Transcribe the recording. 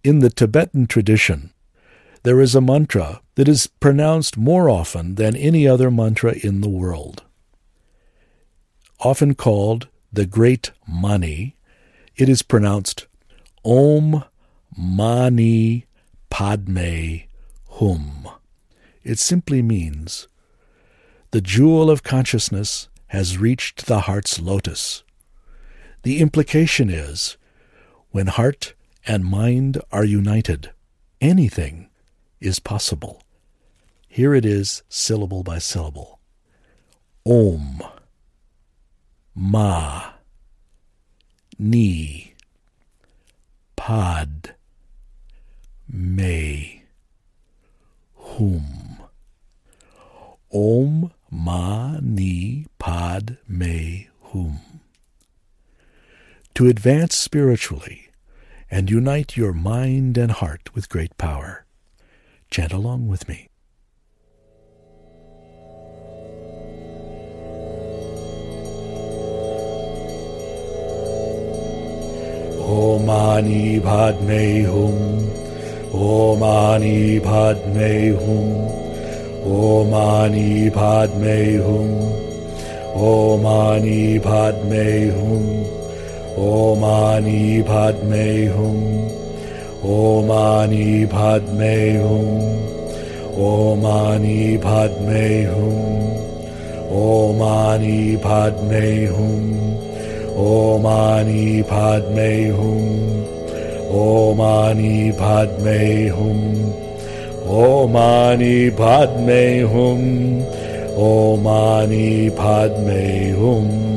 In the Tibetan tradition, there is a mantra that is pronounced more often than any other mantra in the world. Often called the Great Mani, it is pronounced Om Mani Padme Hum. It simply means, the jewel of consciousness has reached the heart's lotus. The implication is, when heart and mind are united, anything is possible. Here it is, syllable by syllable. Om, Ma, Ni, Pad, Me, Hum. Om, Ma, Ni, Pad, Me, Hum. To advance spiritually and unite your mind and heart with great power, chant along with me. Om Mani Padme Hum, Om Mani Padme Hum, Om Mani Padme Hum, Om Mani Padme Hum, Om Mani Padme Hum, Om Mani Padme Hum, Om Mani Padme Hum, Om Mani Padme Hum, Om Mani Padme Hum, Om Mani Padme Hum, Om Mani Padme Hum, Om Mani Padme Hum.